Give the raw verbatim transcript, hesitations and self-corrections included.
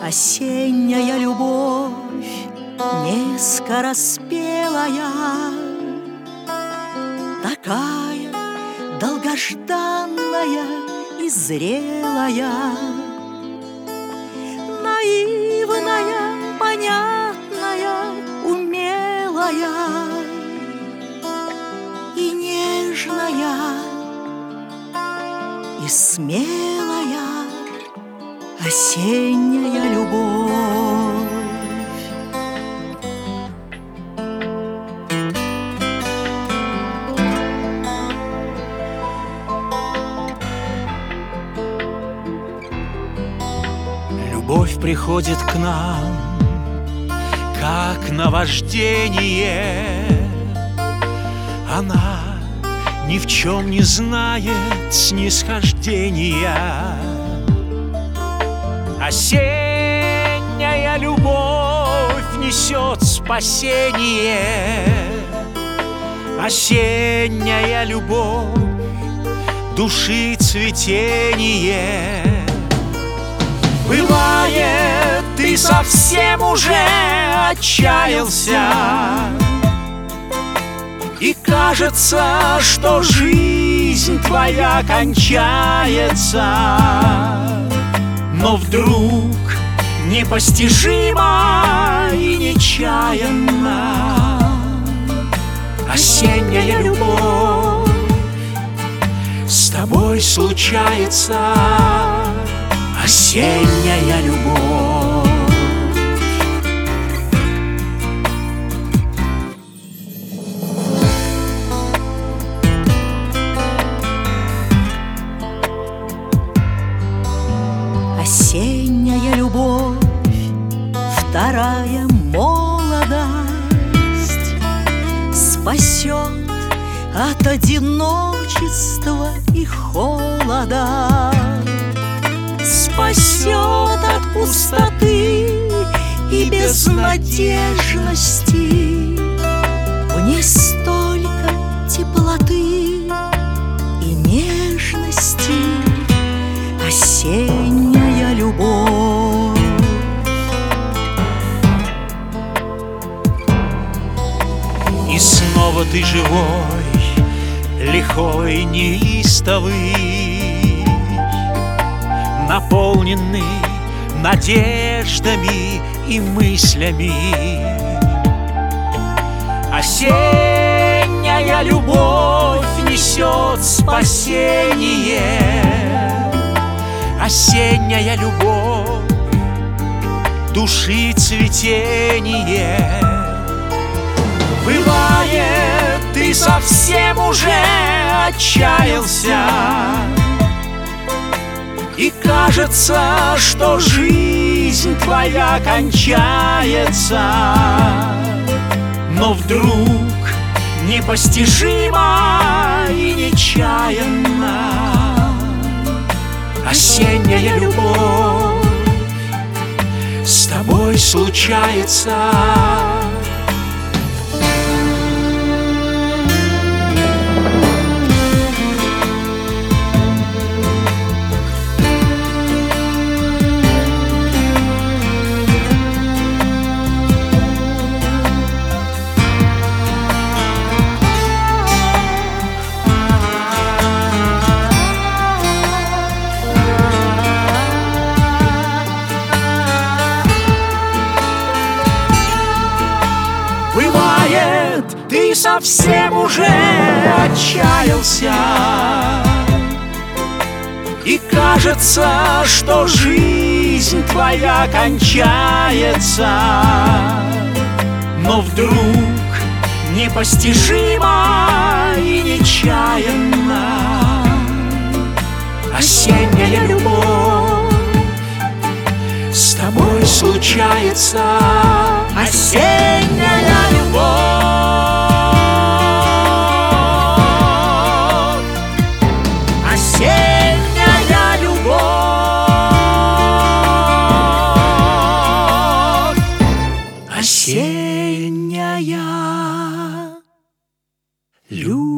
Осенняя любовь, нескороспелая, такая долгожданная и зрелая, наивная, понятная, умелая и нежная, и смелая осенняя любовь. Любовь приходит к нам, как наваждение. Она ни в чем не знает снисхождения. Осенняя любовь несет спасение. Осенняя любовь души цветение. Бывает, ты совсем уже отчаялся, и кажется, что жизнь твоя кончается. Но вдруг непостижимо и нечаянно осенняя любовь с тобой случается. Осенняя любовь. Осенняя любовь, вторая молодость, спасет от одиночества и холода, спасет от пустоты и безнадежности. В ней столько теплоты и нежности. Осенняя любовь. И снова ты живой, лихой, неистовый, наполненный надеждами и мыслями. Осенняя любовь несет спасение. Осенняя любовь души цветение. Бывает, ты совсем уже отчаялся, и кажется, что жизнь твоя кончается. Но вдруг непостижимо и нечаянно осенняя любовь с тобой случается. Бывает, ты совсем уже отчаялся, и кажется, что жизнь твоя кончается. Но вдруг непостижимо и нечаянно осенняя любовь с тобой случается. Осенняя любовь, осенняя любовь, осенняя любовь.